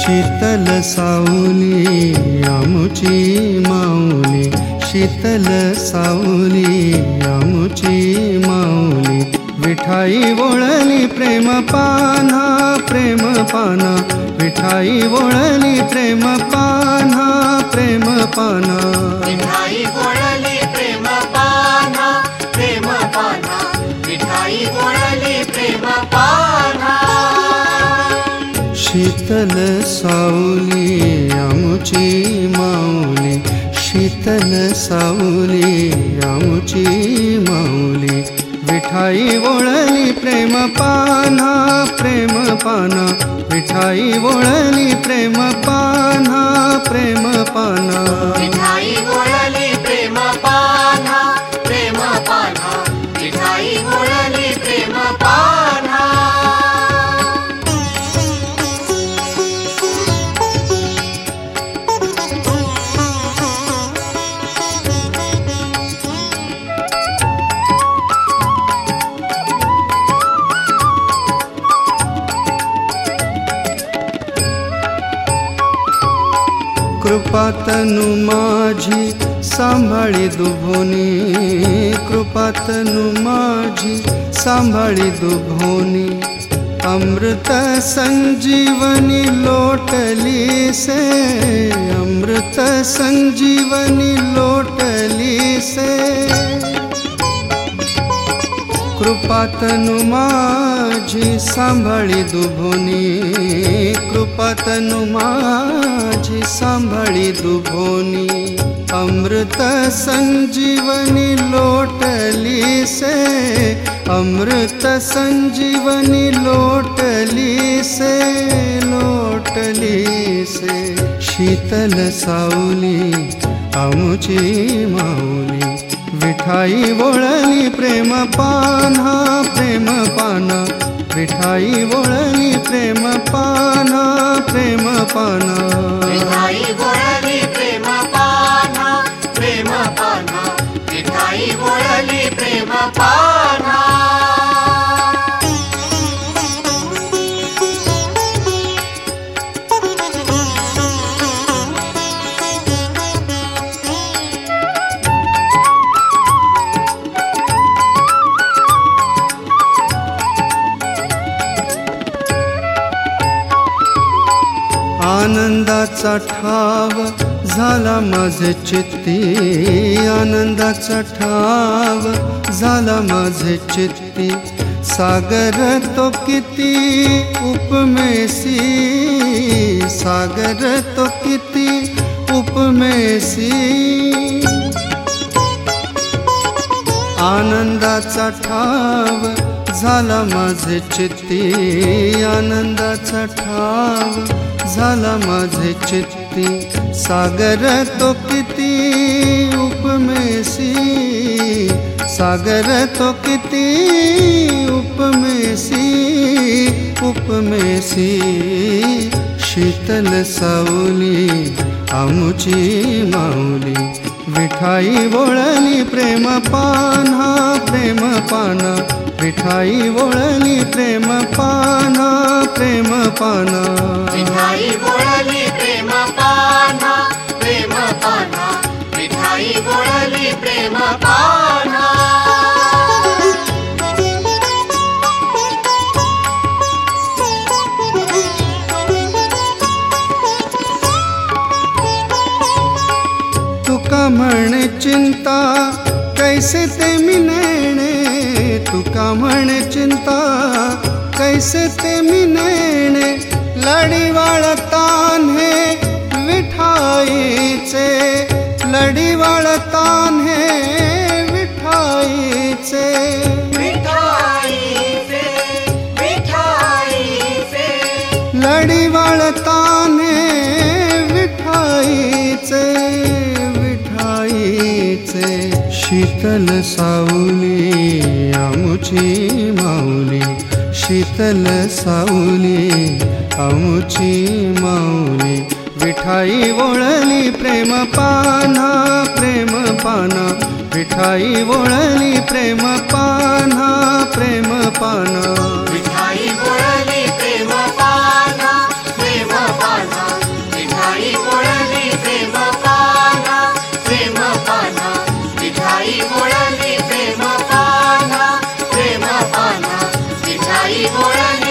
शीतल सावली आमुची माऊली, शीतल सावली आमुची माऊली. विठाई वळली प्रेम पाना, प्रेम पाना, विठाई वळली प्रेम पाना, प्रेम पाना. विठाई वळली प्रेम पाना, प्रेम पाना, विठाई वळली प्रेम पाना. शीतल सावली आमुची माऊली, शीतल सावली आमुची माऊली. विठाई वळली प्रेम पाना, प्रेम पाना, विठाई वळली प्रेम पाना, प्रेम पाना. विठाई वळली प्रेम पाना, प्रेम पाना, विठाई वळली प्रेम पाना. कृपा तनु माझी सांभाळी दुभोनी, कृपा तनु माझी सांभाळी दुभोनी. अमृत संजीवनी लोटली से, अमृत संजीवनी लोटली से. कृपा तनु माझी सांभाळी दुभोनी, कृपा तनु माझी सांभाळी दुभोनी. अमृत संजीवनी लोटली से, अमृत संजीवनी लोटली से, लोटली से. शीतल सावली आमुची माऊली, विठाई वळली प्रेम पाना, प्रेम पाना, विठाई वळली प्रेम पाना, प्रेम पाना. विठाई वळली प्रेम पाना, प्रेम पाना, विठाई वळली प्रेम पाना. आनंदाचा ठाव झाला माझे चित्ती, आनंदाचा ठाव झाला माझे चित्ती. सागर तो किती उपमेसी, सागर तो किती उपमेसी. आनंदाचा ठाव झाला माझे चित्ती, आनंदाचा ठाव झाला माझे चित्ती. सागर तो किती उपमेसी, सागर तो किती उपमेसी, उपमेसी. शीतल सावली आमुची माऊली, विठाई वळली प्रेम पाना, प्रेम पाना, विठाई वळली प्रेम पाना, प्रेम पाना. विठाई वळली प्रेम पाना, प्रेम पाना, विठाई वळली प्रेम पाना. तुका म्हणे चिंता कैसे ते मिनेणे, तुका म्हणे चिंता कैसे ते मिनेणे. लढीवाळ तान्हे विठाईचे, लढीवाळ तान्हे विठाईचे. विठाईचे, विठाईचे, लढीवाळ तान्हे विठाईचे, विठाईचे. शीतल सावली आमुची माऊली, शीतल सावली आमुची माऊली. विठाई वळली प्रेम पाना, प्रेम पाना, विठाई वळली प्रेम पाना, प्रेम पाना. विठाई वळली प्रेम पाना, प्रेम पाना, गोळली